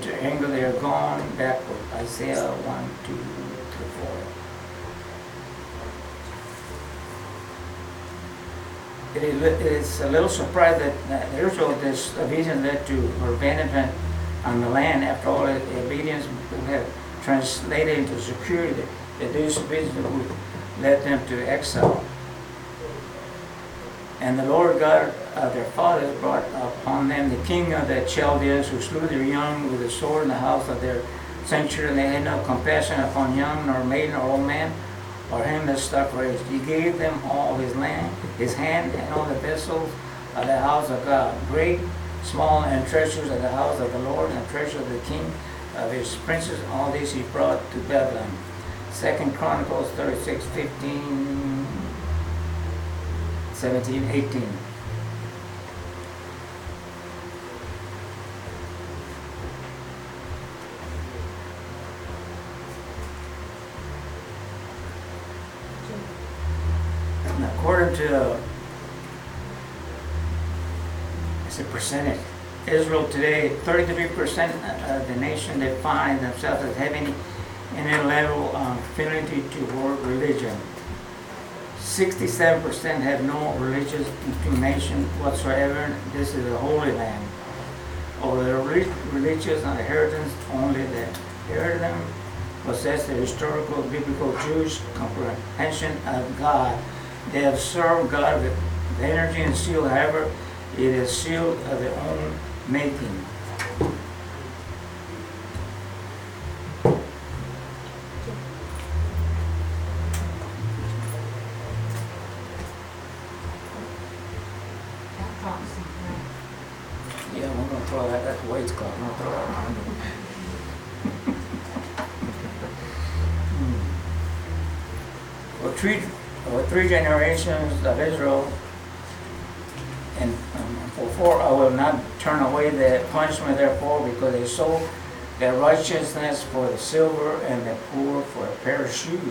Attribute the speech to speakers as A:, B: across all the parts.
A: into anger, they are gone backward. Isaiah 1, 2, 3, 4. It is a little surprised that Israel disobedience led to abandonment on the land. After all, obedience would have translated into security. The disobedience would led them to exile. And the Lord God of their fathers brought upon them the king of the Chaldeans, who slew their young with a sword in the house of their sanctuary, and they had no compassion upon young, nor maiden, or old man, or him that stuck raised. He gave them all his land, his hand, and all the vessels of the house of God, great, small, and treasures of the house of the Lord, and treasures of the king of his princes. All these he brought to Babylon. 2 Chronicles 36, 15, 17, 18. And according to it's a percentage. Israel today, 33% of the nation define themselves as having any level of affinity toward religion. 67% have no religious inclination whatsoever. This is a holy land. Or the religious inheritance, only the inheritance possess the historical biblical Jewish comprehension of God. They have served God with energy and zeal. However, it is sealed of their own making. Yeah, we're going to throw that. That's the way it's called. I'm going to throw that around. For three generations of Israel, and for four, I will not turn away the punishment, therefore, because they sold their righteousness for the silver and the poor for a pair of shoes.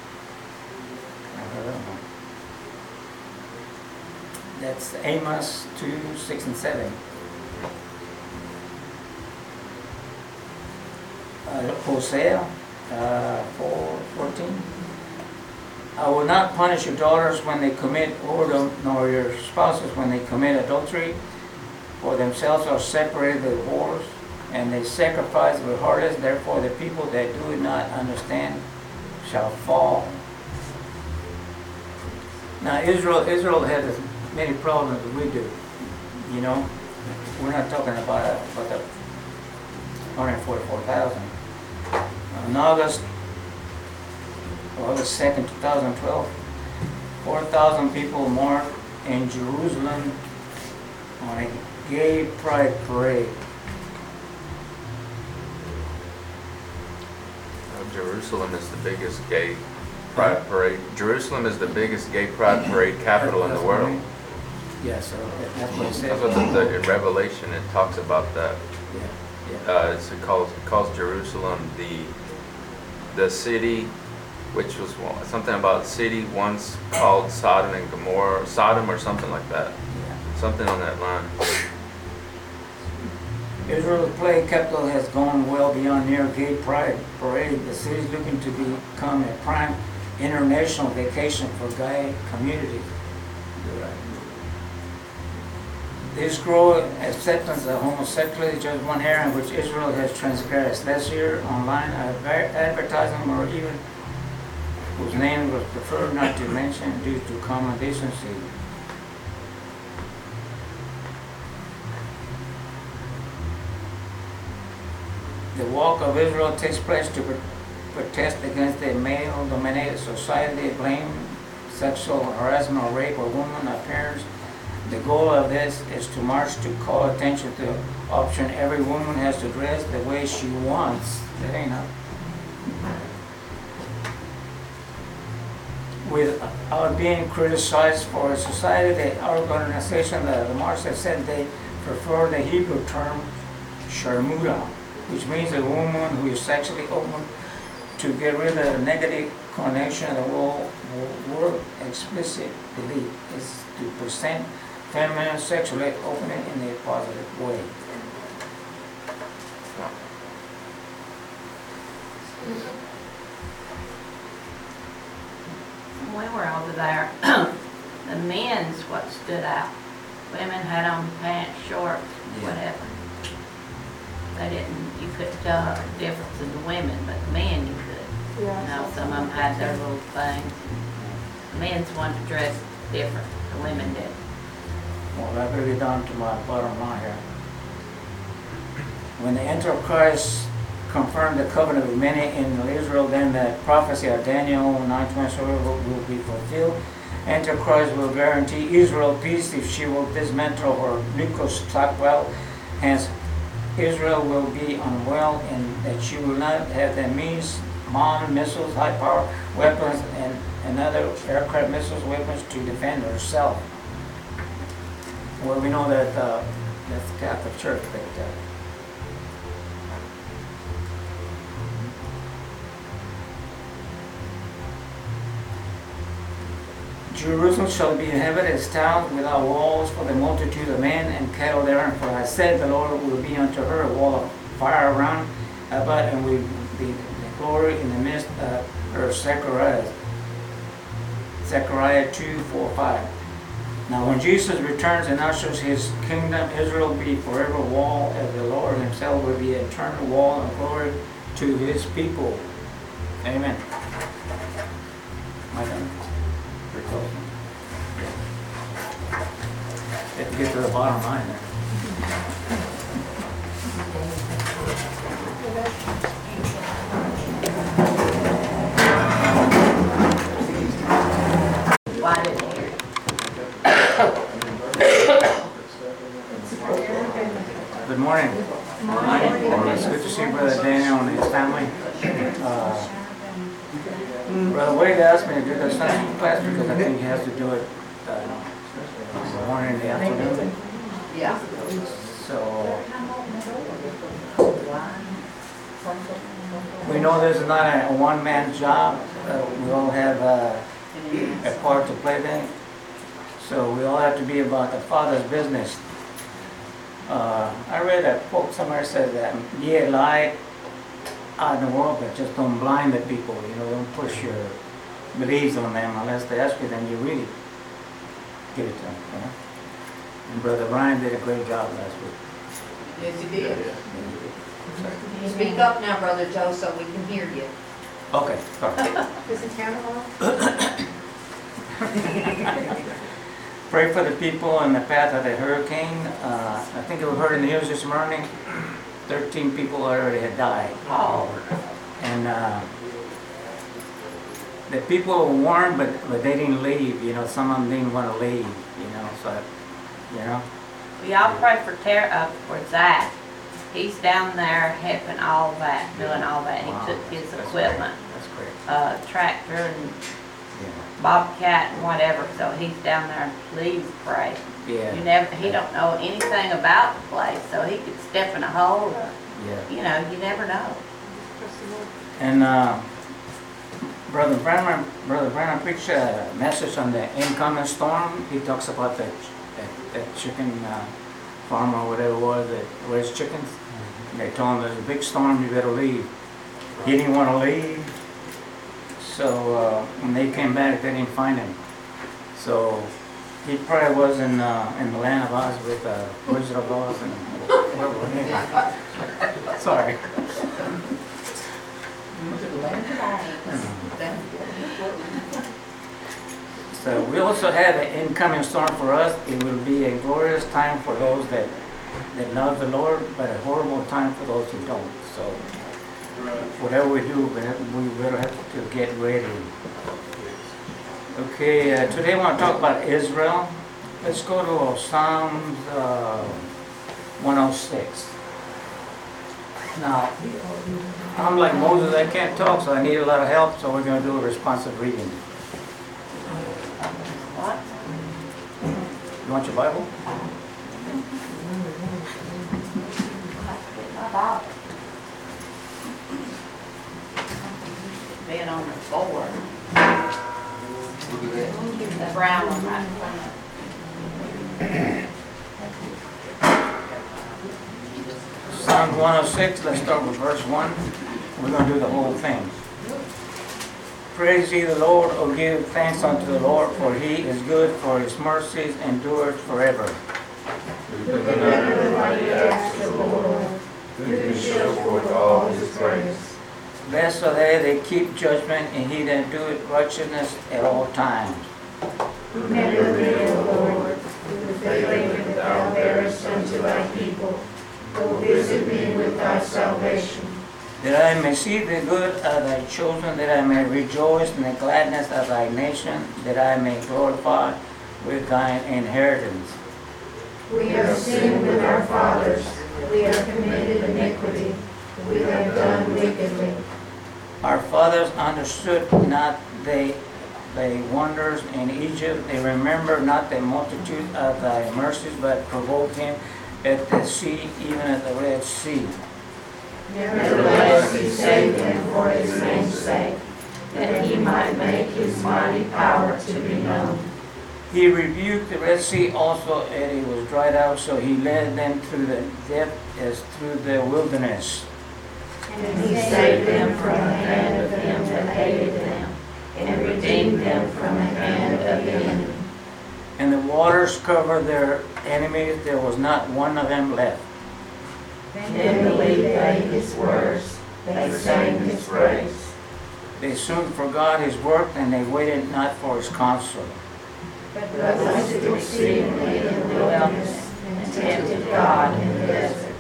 A: That's Amos 2, 6, and 7. Hosea 4, 14. I will not punish your daughters when they commit whoredom, nor your spouses when they commit adultery. For themselves are separated with whores, and they sacrifice with harlots. Therefore the people that do not understand shall fall. Now Israel has as many problems as we do. You know, we're not talking about the 144,000. In August 2nd, 2012, 4,000 people marched in Jerusalem on a gay pride parade.
B: Jerusalem is the biggest gay pride parade. Jerusalem is the biggest gay pride parade capital in the world.
A: Yeah, so that's what it says.
B: That's what in Revelation it talks about that.
A: Yeah.
B: It calls Jerusalem the city, which was something about city once called Sodom and Gomorrah, Sodom or something like that.
A: Yeah.
B: Something on that line.
A: Israel's plague capital has gone well beyond near gay pride parade. The city is looking to become a prime international vacation for gay communities. This growing acceptance of homosexuality is just one area in which Israel has transgressed. Last year, online advertising or even whose name was preferred not to mention due to common decency. The Walk of Israel takes place to protest against the male-dominated society. They blame sexual harassment or rape or woman appearance. The goal of this is to march to call attention to the option every woman has to dress the way she wants. That ain't up. Without being criticized for a society, the organization, the march, has said they prefer the Hebrew term sharmuta, which means a woman who is sexually open, to get rid of the negative connotation of the word explicit belief is to present feminine sexually opening in a positive way.
C: When we were over there, the men's what stood out. Women had on pants, shorts, whatever. They didn't, you couldn't tell the difference in the women, but the men you could. You know, some of them had their little things. The men's wanted to dress different, the women did.
A: Well, that brings me down to my bottom line here. When the Antichrist confirmed the covenant with many in Israel, then the prophecy of Daniel 9:27 will be fulfilled. Antichrist will guarantee Israel peace if she will dismantle her nuclear stockpile. Hence, Israel will be unwell and that she will not have the means, bomb, missiles, high-power weapons, and other aircraft missiles weapons to defend herself. Well, we know that that's the Catholic Church, but Jerusalem shall be inhabited as town without walls for the multitude of men and cattle therein. For I said, the Lord will be unto her a wall of fire around about, and will be the glory in the midst of her. Zechariah 2:4-5. Now when Jesus returns and ushers his kingdom, Israel will be forever wall, as the Lord himself will be an eternal wall of glory to his people. Amen. My God. Pretty close. Have to get to the bottom line there.
C: Why didn't you hear it?
A: Good morning. It's good to see Brother Daniel and his family. Brother Wade asked me to do the Sunday school class because I think he has to do it in the morning and the afternoon.
C: Yeah.
A: So we know this is not a one-man job. We all have a part to play there. So we all have to be about the Father's business. I read a quote somewhere said that, "Yeah, lie out in the world, but just don't blind the people. You know, don't push your beliefs on them unless they ask you. Then you really give it to them." You know? And Brother Ryan did a great job last week.
D: Yes, you did.
A: Sorry.
D: Speak up now, Brother Joe, so we can hear you.
A: Okay, sorry.
D: Is it town hall?
A: Pray for the people in the path of the hurricane. I think we heard in the news this morning, 13 people already had died.
C: Oh.
A: And the people were warned, but they didn't leave. You know, some of them didn't want to leave. You know, so you know.
C: Y'all pray for Zach. He's down there helping all that, doing all that. He
A: Wow.
C: took his
A: That's
C: equipment,
A: great. That's great.
C: tractor and
A: Yeah.
C: bobcat and whatever, so he's down there. Please pray.
A: Yeah.
C: He don't know anything about the place, so he could step in a hole.
A: Yeah.
C: You know, you never know.
A: And Brother Branham preached a message on the incoming storm. He talks about that chicken farm or whatever it was that raised chickens. They told him there's a big storm, you better leave. He didn't want to leave. So when they came back, they didn't find him. So he probably was in the land of Oz with Wizard of Oz and whatever. Sorry. So we also have an incoming storm for us. It will be a glorious time for those that love the Lord, but a horrible time for those who don't. So whatever we do, we will have to get ready. Okay, today I want to talk about Israel. Let's go to Psalms 106. Now, I'm like Moses, I can't talk, so I need a lot of help, so we're going to do a responsive reading.
C: What?
A: You want your Bible?
C: Being on the floor. The brown one right in front of
A: Psalm 106, let's start with verse 1. We're going to do the whole thing. Praise ye the Lord, or give thanks unto the Lord, for he is good, for his mercies endure forever.
B: Who can utter the mighty acts of the Lord? Who can show forth all his grace?
A: Blessed are they that keep judgment, and he that doeth righteousness at all times.
E: Remember me, O Lord, the favor that thou bearest unto thy people. O visit me with thy salvation.
A: That I may see the good of thy children, that I may rejoice in the gladness of thy nation, that I may glorify with thine inheritance.
E: We have sinned with our fathers. We have committed iniquity. We have done wickedly.
A: Our fathers understood not thy wonders in Egypt. They remembered not the multitude of thy mercies, but provoked him at the sea, even at the Red Sea.
E: Nevertheless, he saved him for his name's sake, that he might make his mighty power to be known.
A: He rebuked the Red Sea also, and it was dried out, so he led them through the depth as through the wilderness.
E: And he saved them from the hand of them that hated them, and redeemed them from the hand of the enemy.
A: And the waters covered their enemies, there was not one of them left.
E: Then believed they his words, they sang his praise.
A: They soon forgot his work, and they waited not for his counsel.
E: But lusted exceedingly in the wilderness, and tempted God in the desert.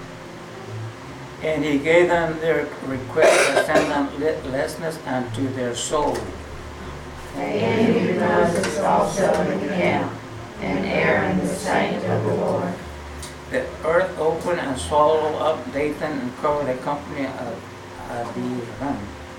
A: And he gave them their request, and sent them lessness unto their soul.
E: They envied Moses also in the camp, and Aaron the saint of the Lord.
A: The earth opened and swallowed up Dathan, and covered the company of Abiram.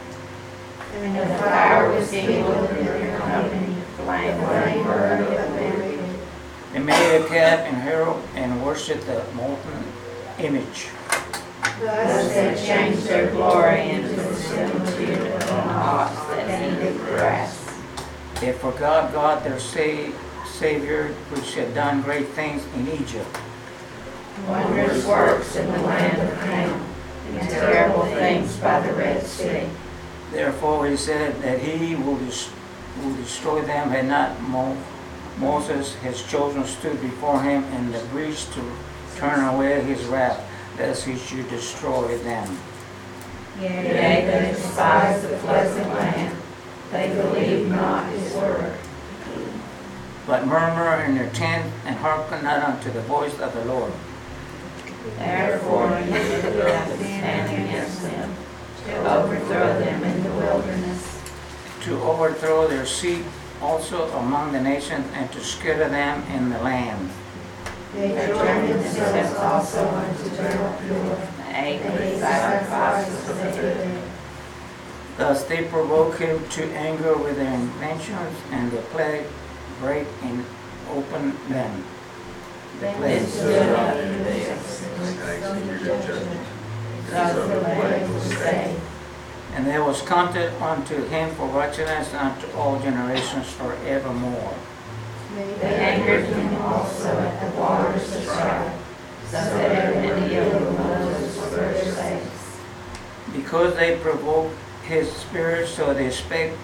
E: And the fire was kindled in their company, flame burned of them.
A: They made a calf and herald, and worshipped the molten image.
E: Thus they changed their glory into the similitude of an ox that eateth grass.
A: They forgot God their Savior, which had done great things in Egypt.
E: Wondrous works in the land of Canaan, and terrible things by the Red Sea.
A: Therefore he said that he will destroy them, had not Moses, his children, stood before him in the breach to turn away his wrath, lest he should destroy them.
E: Yea, they despised the pleasant land, they believed not his word.
A: But murmur in their tent, and hearken not unto the voice of the Lord.
E: Therefore he lifted up his hand against them, to overthrow them in the wilderness.
A: To overthrow their seed also among the nations, and to scatter them in the land.
E: They turned themselves also unto Baal Peor,
C: Eight
E: and they sacrificed to the dead.
A: Thus they provoke him to anger with their inventions, and the plague break and open them. The
E: Then
A: plague.
E: stood up in the judgment. Thus the land was saved.
A: And there was counted unto him for righteousness unto all generations forevermore.
E: They angered him also at the waters of strife, so that every ill of Moses for their sakes.
A: Because they provoked his spirit, so they spake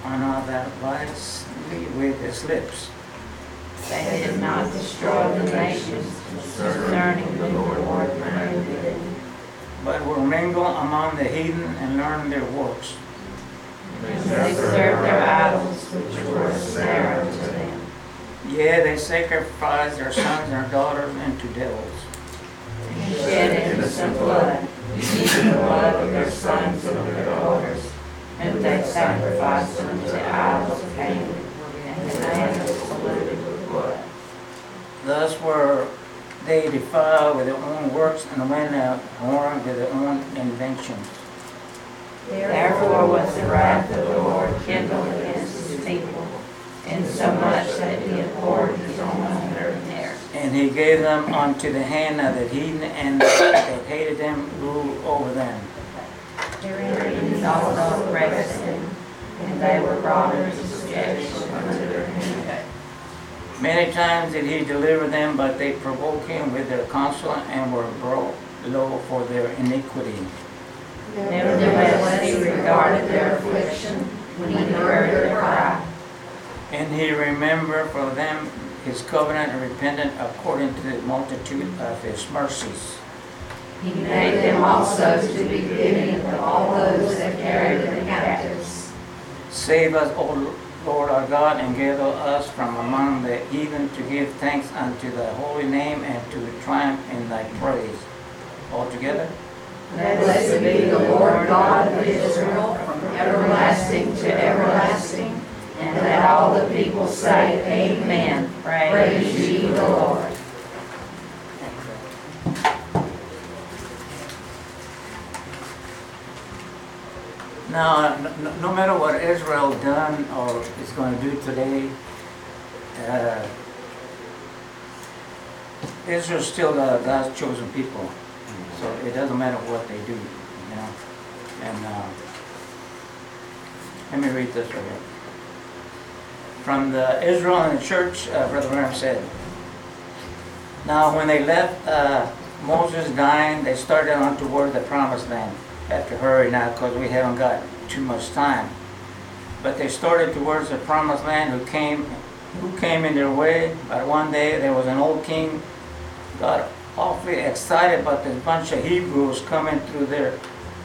A: unadvisedly with his lips.
C: They did not destroy the nations concerning the Lord commanded them.
A: But were mingled among the heathen, and learned their works.
C: They served their idols, which were a snare unto them.
A: Yea, they sacrificed their sons and their daughters unto devils.
C: And shed innocent blood, even the blood of their sons and of their daughters, whom they sacrificed unto idols of Canaan, and the land was polluted with blood.
A: Thus were they defiled with their own works, and went out whoring with their own inventions.
C: Therefore was the wrath of the Lord kindled against his people, insomuch that he abhorred his own inheritance.
A: And he gave them unto the hand of the heathen, and that hated them ruled over them.
C: Their enemies also oppressed them, and they were brought into subjection under their hand.
A: Many times did he deliver them, but they provoked him with their counsel, and were brought low for their iniquity.
C: Nevertheless, he regarded their affliction when he heard their cry.
A: And he remembered for them his covenant and repented according to the multitude of his mercies.
C: He made them also to be beginning of all those that carried them captives.
A: Save us, O Lord our God, and gather us from among the heathen to give thanks unto thy holy name and to triumph in thy praise. All together?
C: Blessed be the Lord God of Israel from everlasting to everlasting. And let all the people say, Amen. Praise ye the Lord.
A: Now, no matter what Israel done or is going to do today, Israel's still God's chosen people. So it doesn't matter what they do, you know. And let me read this right here. From the Israel and the church, Brother Branham said, now when they left Moses dying, they started on toward the promised land. Have to hurry now because we haven't got too much time. But they started towards the promised land who came in their way. But one day there was an old king, got awfully excited about this bunch of Hebrews coming through there,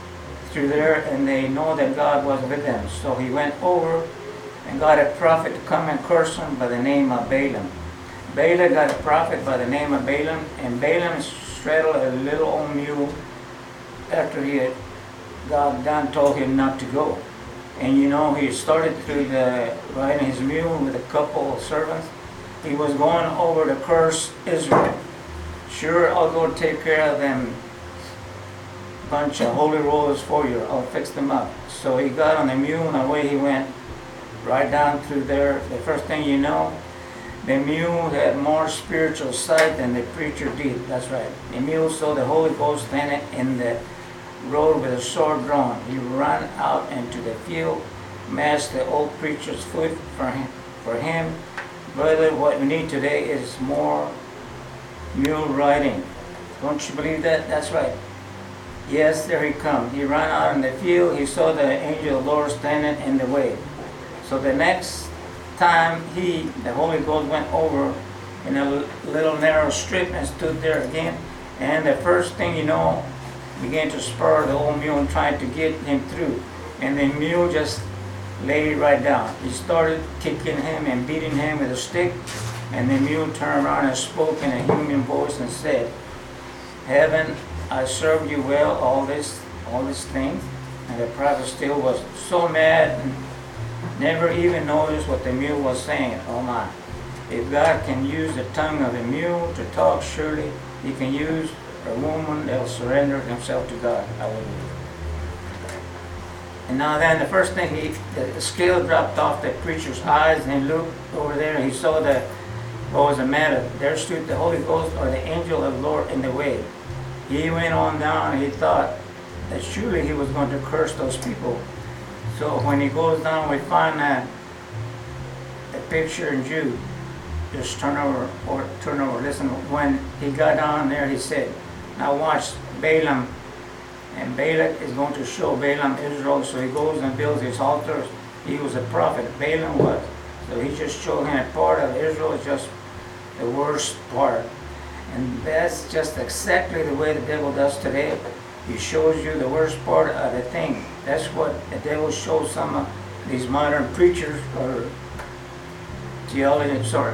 A: and they know that God was with them. So he went over and got a prophet to come and curse him by the name of Balaam. Balaam got a prophet by the name of Balaam, and Balaam straddled a little old mule after he had God done told him not to go. And you know, he started through riding his mule with a couple of servants. He was going over to curse Israel. Sure, I'll go take care of them bunch of holy rollers for you. I'll fix them up. So he got on the mule and away he went right down through there. The first thing you know, the mule had more spiritual sight than the preacher did. That's right. The mule saw the Holy Ghost standing in the road with a sword drawn. He ran out into the field, mashed the old preacher's foot for him. Brother, what we need today is more mule riding. Don't you believe that? That's right. Yes, there he comes. He ran out in the field. He saw the angel of the Lord standing in the way. So the next time the Holy Ghost went over in a little narrow strip and stood there again. And the first thing you know, began to spur the old mule and tried to get him through. And the mule just laid right down. He started kicking him and beating him with a stick. And the mule turned around and spoke in a human voice and said, Heaven, I served you well all this thing. And the prophet still was so mad and never even noticed what the mule was saying. Oh my. If God can use the tongue of a mule to talk, surely he can use a woman that will surrender himself to God. Hallelujah. And now then, the first thing, the scale dropped off the preacher's eyes, and he looked over there, and he saw what was the matter. There stood the Holy Ghost, or the angel of the Lord, in the way. He went on down, and he thought that surely he was going to curse those people. So when he goes down, we find the picture in Jude. Just turn over. Listen, when he got down there, he said, now watch Balaam. And Balak is going to show Balaam Israel. So he goes and builds his altars. He was a prophet. Balaam was. So he just showed him a part of Israel, just the worst part. And that's just exactly the way the devil does today. He shows you the worst part of the thing. That's what the devil shows some of these modern preachers or theology. Sorry,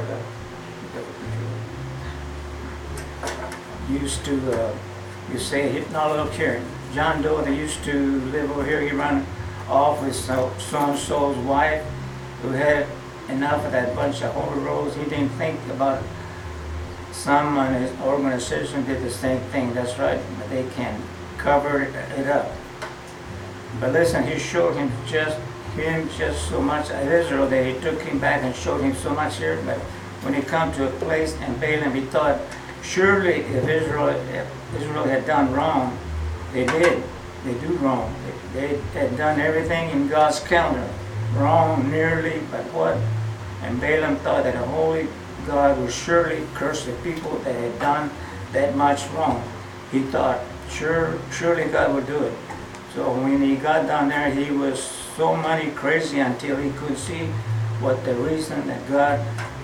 A: used to, you say, not a little caring. John Doe, that used to live over here, he ran off with so-and-so's wife who had enough of that bunch of holy rolls. He didn't think about some on his organization did the same thing. That's right, they can cover it up. But listen, he showed him just so much of Israel that he took him back and showed him so much here. But when he come to a place in Balaam, he thought, surely if Israel had done wrong, they do wrong. They had done everything in God's calendar, wrong nearly, but what? And Balaam thought that a holy God would surely curse the people that had done that much wrong. He thought, surely God would do it. So when he got down there, he was so money crazy until he could see what the reason that God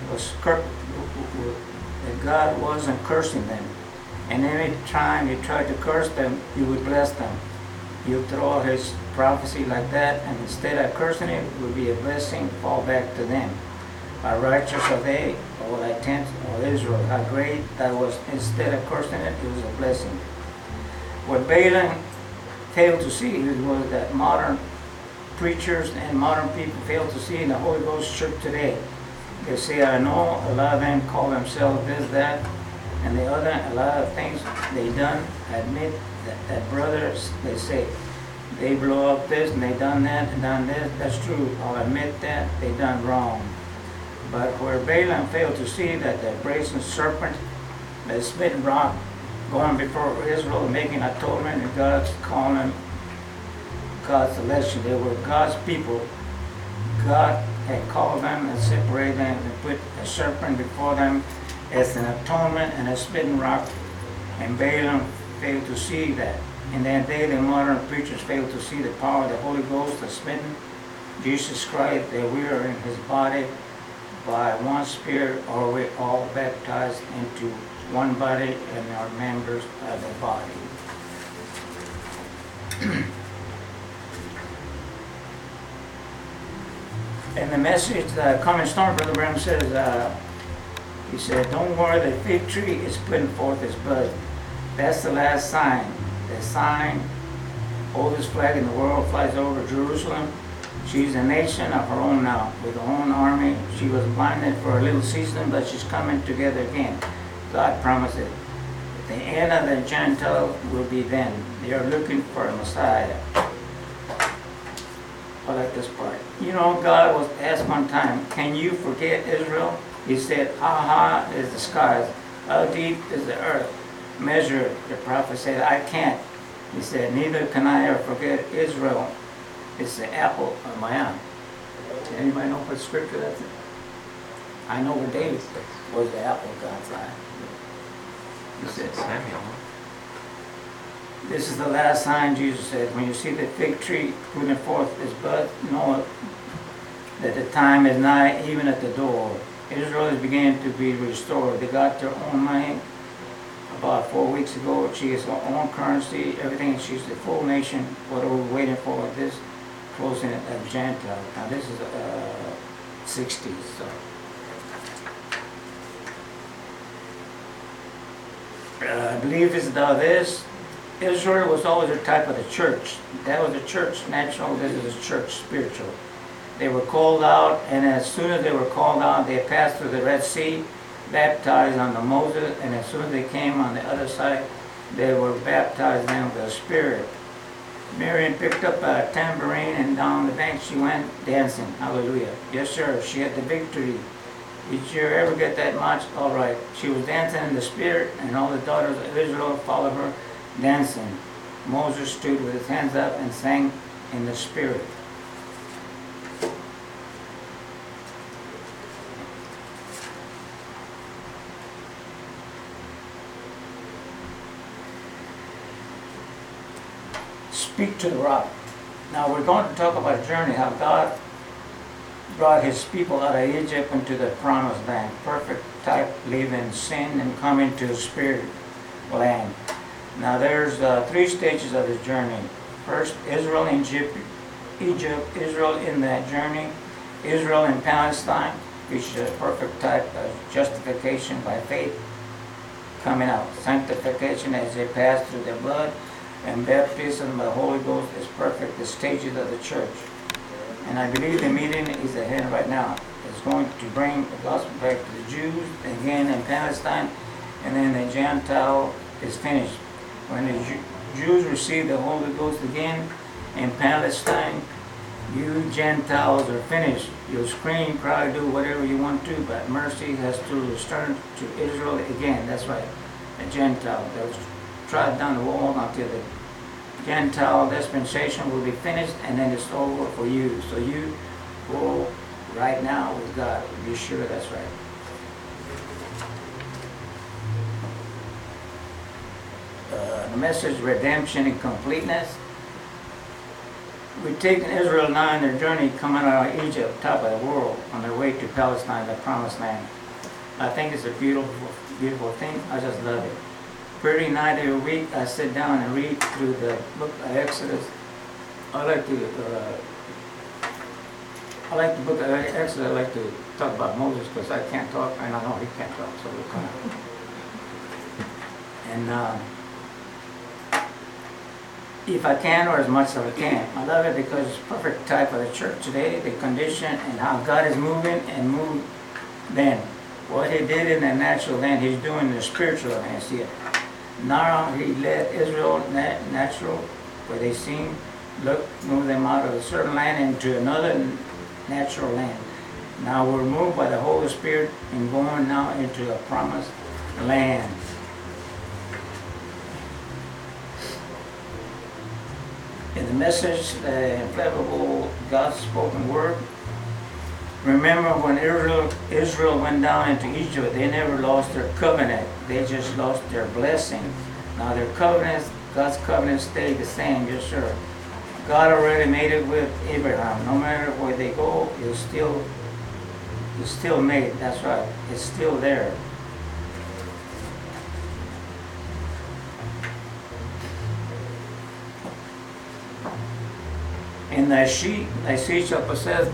A: wasn't cursing them. And every time he tried to curse them, he would bless them. He would throw out his prophecy like that, and instead of cursing it would be a blessing, fall back to them. How righteous are they, O thy tent, O Israel, how great that was. Instead of cursing it, it was a blessing. What Balaam failed to see was that modern preachers and modern people fail to see in the Holy Ghost church today. They say, I know a lot of them call themselves this, that, and the other, a lot of things they done, admit that brothers, they say, they blow up this and they done that and done this. That's true. I'll admit that they done wrong. But where Balaam failed to see that the brazen serpent, the smitten rock, going before Israel, making atonement, and God's calling them God's election. They were God's people. God had called them and separated them and put a serpent before them as an atonement and a smitten rock. And Balaam failed to see that. In that day, the modern preachers failed to see the power of the Holy Ghost, the smitten Jesus Christ, that we are in his body by one Spirit, or we all baptized into one body and are members of the body. In the message, the Coming Storm, Brother Branham says, he said, don't worry, the fig tree is putting forth its bud. That's the last sign. The sign, oldest flag in the world, flies over Jerusalem. She's a nation of her own now, with her own army. She was blinded for a little season, but she's coming together again. God promised it. The end of the Gentiles will be then. They are looking for a Messiah. I like this part. You know, God was asked one time, can you forget Israel? He said, how high is the skies? How deep is the earth? Measure it. The prophet said, I can't. He said, neither can I ever forget Israel. It's the apple of my eye. Anybody know what scripture that's in? I know where David was the apple of God's eye. He said,
B: Samuel.
A: this is the last sign, Jesus said. When you see the fig tree putting forth its bud, know that the time is nigh, even at the door. Israel is beginning to be restored. They got their own money about 4 weeks ago. She has her own currency, everything. She's the full nation. What are we waiting for? This closing of Gentile. Now this is 60s. So. I believe it's this. Israel was always a type of the church. That was the church natural. This is the church spiritual. They were called out, and as soon as they were called out, they passed through the Red Sea, baptized under Moses, and as soon as they came on the other side, they were baptized in the Spirit. Miriam picked up a tambourine, and down the bank she went dancing. Hallelujah. Yes, sir. She had the victory. Did you ever get that much? All right. She was dancing in the Spirit, and all the daughters of Israel followed her dancing. Moses stood with his hands up and sang in the Spirit. Speak to the rock. Now we're going to talk about a journey, how God brought his people out of Egypt into the promised land. Perfect type, leaving sin and coming to the spirit land. Now there's 3 stages of this journey. First, Israel in Egypt, Israel in that journey, Israel in Palestine, which is a perfect type of justification by faith, coming out. Sanctification as they pass through the blood, and baptism by the Holy Ghost is perfect, the stages of the church. And I believe the meeting is ahead right now. It's going to bring the gospel back to the Jews, again in Palestine, and then the Gentile is finished. When the Jews receive the Holy Ghost again in Palestine, you Gentiles are finished. You'll scream, cry, do whatever you want to, but mercy has to return to Israel again. That's right, a Gentile. They'll trod down the wall until the Gentile dispensation will be finished, and then it's over for you. So you go right now with God. Be sure that's right. The message, redemption and completeness. we've taken Israel now in their journey coming out of Egypt, top of the world, on their way to Palestine, the promised land. I think it's a beautiful, beautiful thing. I just love it. Every night of the week, I sit down and read through the book of Exodus. I like the book of Exodus. I like to talk about Moses because I can't talk, and I know he can't talk, so we're kind of. And if I can, or as much as I can, I love it because it's perfect type of the church today, the condition and how God is moving and moved then. What he did in the natural then, he's doing in the spiritual and see it. Now he led Israel natural, where they seen, move them out of a certain land into another natural land. Now we're moved by the Holy Spirit and going now into a promised land. In the message, the infallible God's spoken word, remember when Israel went down into Egypt, they never lost their covenant. They just lost their blessing. Now their covenants, God's covenant stayed the same, yes sir. God already made it with Abraham. No matter where they go, it's still made. That's right. It's still there. And thy seed shall possess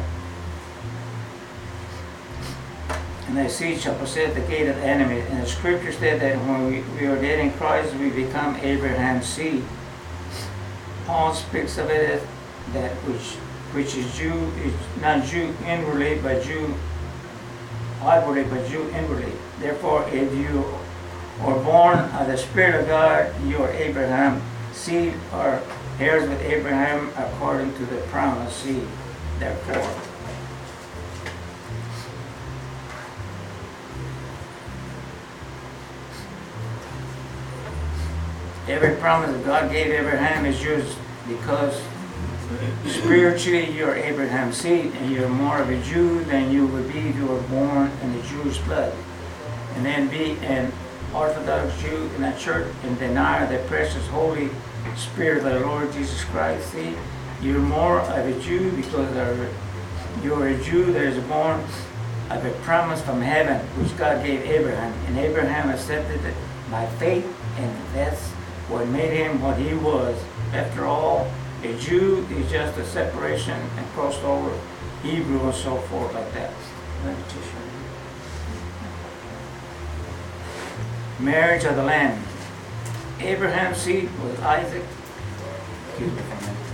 A: the gate of the enemy. And the scripture said that when we are dead in Christ, we become Abraham's seed. Paul speaks of it as that which is Jew, is not Jew inwardly, but Jew outwardly, but Jew inwardly. Therefore, if you are born of the Spirit of God, you are Abraham's seed, or heirs with Abraham according to the promised seed. Therefore, every promise that God gave Abraham is yours because spiritually you're Abraham's seed and you're more of a Jew than you would be if you were born in the Jewish blood. And then be an Orthodox Jew in a church and deny the precious Holy Spirit of the Lord Jesus Christ. See, you're more of a Jew because you're a Jew that is born of a promise from heaven which God gave Abraham. And Abraham accepted it by faith, and that's what made him what he was. After all, a Jew is just a separation and crossed over Hebrew and so forth like that. Marriage of the Lamb. Abraham's seed was Isaac. Excuse me for a minute.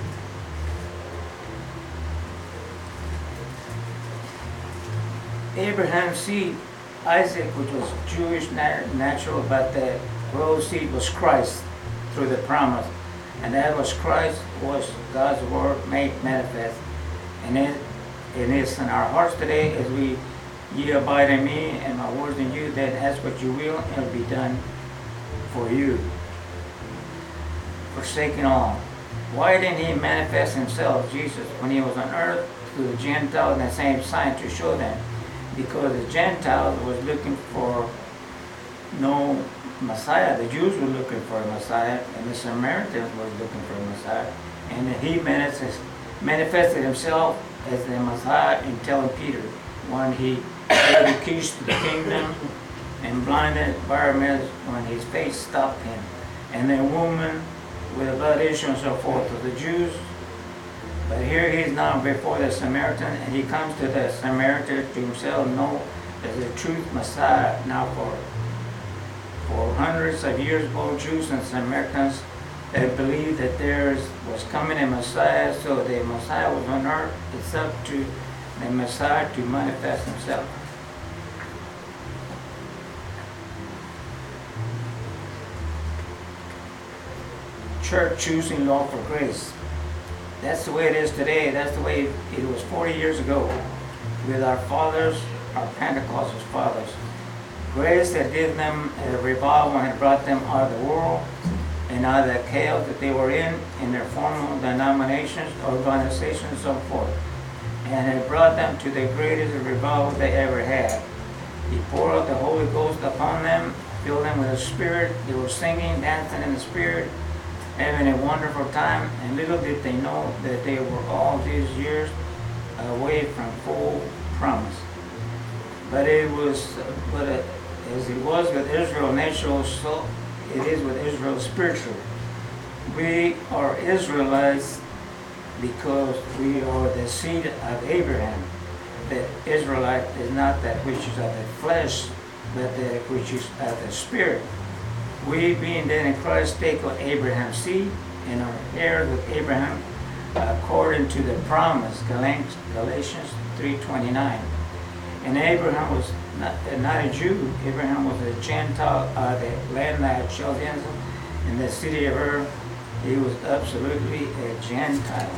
A: Abraham's seed, Isaac, which was Jewish natural, but the rose seed was Christ through the promise. And that was Christ, was God's word made manifest. And it is in our hearts today as ye abide in me and my words in you, that ask what you will and it will be done for you. Forsaking all. Why didn't he manifest himself, Jesus, when he was on earth to the Gentiles in the same sign to show them? Because the Gentiles was looking for no Messiah. The Jews were looking for a Messiah, and the Samaritans were looking for a Messiah. And he manifested himself as the Messiah in telling Peter when he gave the keys to the kingdom and blinded Bartimaeus when his face stopped him. And the woman with a blood issue and so forth to the Jews. But here he is now before the Samaritan, and he comes to the Samaritan to himself know as the truth Messiah. Now for hundreds of years, both Jews and Samaritans that believed that there was coming a Messiah, so the Messiah was on earth. It's up to the Messiah to manifest himself. Church choosing law for grace. That's the way it is today. That's the way it was 40 years ago with our fathers, our Pentecostal fathers. Grace that did them a revival and brought them out of the world and out of the chaos that they were in their formal denominations, organizations, and so forth. And it brought them to the greatest revival they ever had. He poured out the Holy Ghost upon them, filled them with the Spirit. They were singing, dancing in the Spirit. having a wonderful time, and little did they know that they were all these years away from full promise. But as it was with Israel natural, so it is with Israel spiritual. We are Israelites because we are the seed of Abraham. The Israelite is not that which is of the flesh, but that which is of the spirit. We, being then in Christ, take on Abraham's seed and are heirs with Abraham according to the promise, Galatians 3:29. And Abraham was not a Jew. Abraham was a Gentile, the land of Chaldeans, in the city of Ur. He was absolutely a Gentile.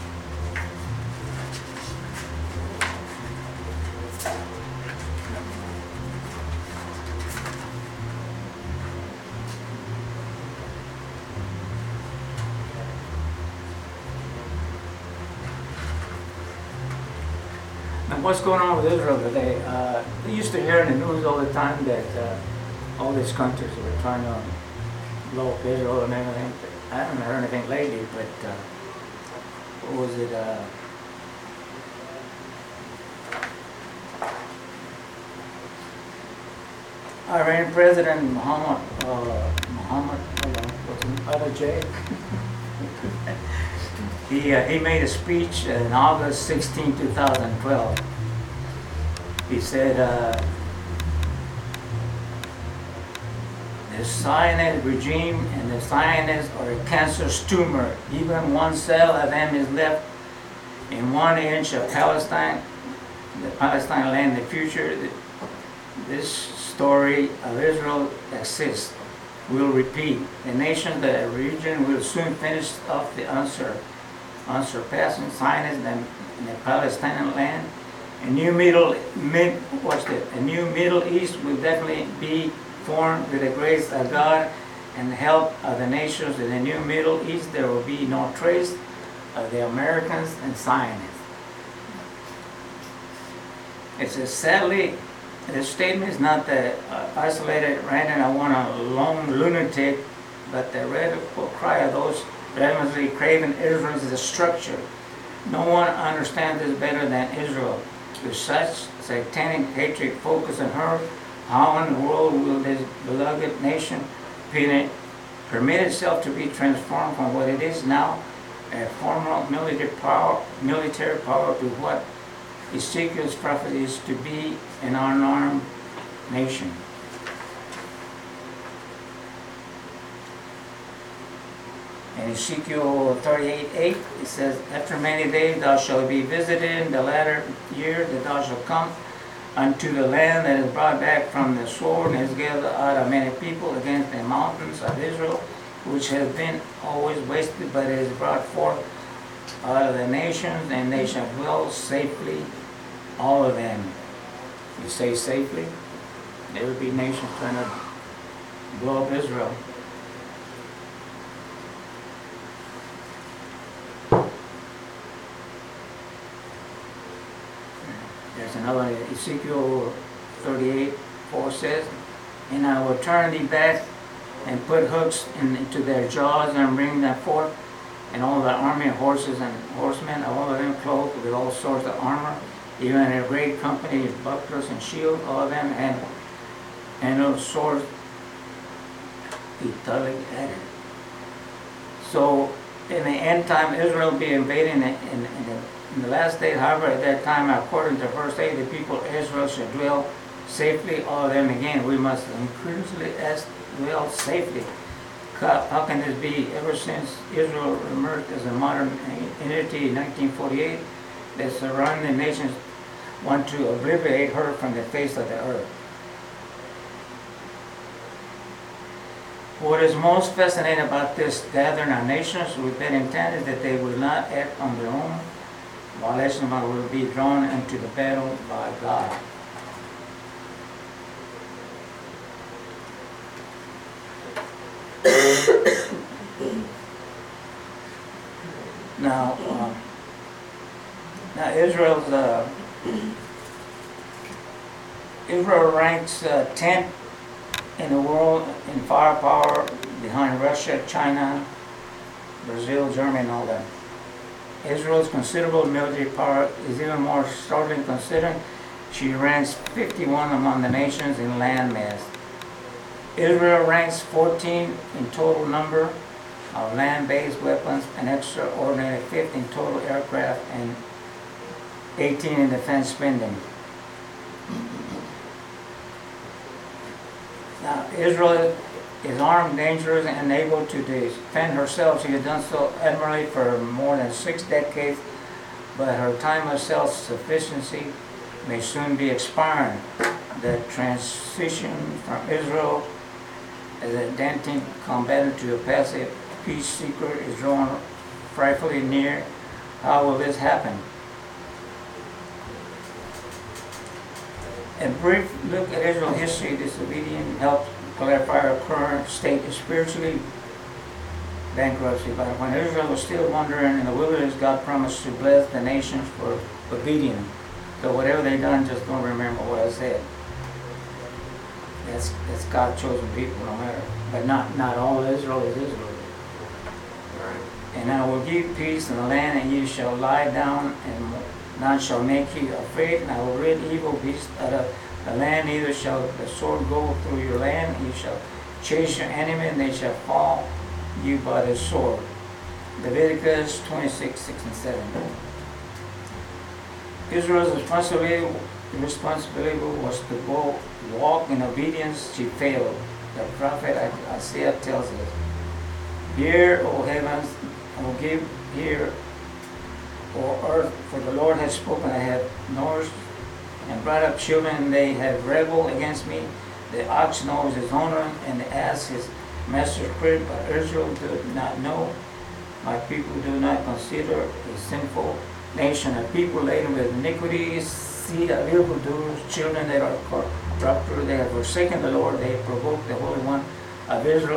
A: And what's going on with Israel today? We used to hear in the news all the time that all these countries were trying to blow up Israel and everything. I haven't heard anything lately, but what was it? Iran President Mohammed, what's his name? He made a speech in August 16, 2012. He said, the Zionist regime and the Zionists are a cancerous tumor. Even one cell of them is left in 1 inch of Palestine, the Palestine land in the future. This story of Israel exists. Will repeat. The nation, the region will soon finish off the unsurpassing Zionism in the Palestinian land. A new Middle East will definitely be formed with the grace of God and the help of the nations. In the new Middle East, there will be no trace of the Americans and Zionists. It's a sadly, the statement is not the isolated random, I want a lone lunatic, but the radical cry of those relentlessly craving Israel is a structure. No one understands this better than Israel. With such satanic hatred focused on her, how in the world will this beloved nation permit itself to be transformed from what it is now, a former military power to what Ezekiel's prophet is to be, an unarmed nation? In Ezekiel 38:8, it says, after many days thou shalt be visited in the latter year, that thou shalt come unto the land that is brought back from the sword, and is gathered out of many people against the mountains of Israel, which have been always wasted, but it is brought forth out of the nations, and they shall dwell safely, all of them. You say safely? There will be nations trying to blow up Israel. There's another, Ezekiel 38:4 says, and I will turn thee back and put hooks into their jaws and bring them forth, and all the army of horses and horsemen, all of them clothed with all sorts of armor, even a great company of bucklers and shields, all of them, and those swords, italic added. So in the end time, Israel will be invading in the last day. However, at that time, according to verse 8, the people of Israel shall dwell safely, all of them. Again, we must increasingly dwell safely. How can this be? Ever since Israel emerged as a modern entity in 1948, the surrounding nations want to obliterate her from the face of the earth. What is most fascinating about this gathering of nations with that intent is that they will not act on their own violation, but will be drawn into the battle by God. Now Israel ranks 10th in the world in firepower, behind Russia, China, Brazil, Germany, and all that. Israel's considerable military power is even more startling considering she ranks 51 among the nations in land mass. Israel ranks 14 in total number of land-based weapons and extraordinary 5th in total aircraft and 18 in defense spending. Now, Israel is armed, dangerous, and able to defend herself. She has done so admirably for more than 6 decades, but her time of self-sufficiency may soon be expiring. The transition from Israel as a daunting combatant to a passive peace seeker is drawing frightfully near. How will this happen? A brief look at Israel's history, disobedience helps clarify our current state of spiritually bankruptcy. But when Israel was still wandering in the wilderness, God promised to bless the nations for obedience. So whatever they done, just don't remember what I said. That's God's chosen people, no matter. But not all Israel is Israel.
B: Right.
A: And I will give peace in the land, and you shall lie down, and none shall make you afraid. And I will rid evil beasts out of the land, neither shall the sword go through your land. You shall chase your enemy, and they shall fall you by the sword. Leviticus 26:6-7. Israel's responsibility was to go walk in obedience. She failed. The prophet Isaiah tells us, "Hear, O heavens, I will give ear, O earth, for the Lord has spoken. I have nourished and brought up children, and they have rebelled against me. The ox knows his owner, and the ass his master's crib, but Israel does not know. My people do not consider a sinful nation, a people laden with iniquities. See, a evildoers, children that are corrupt, they have forsaken the Lord, they have provoked the Holy One of Israel.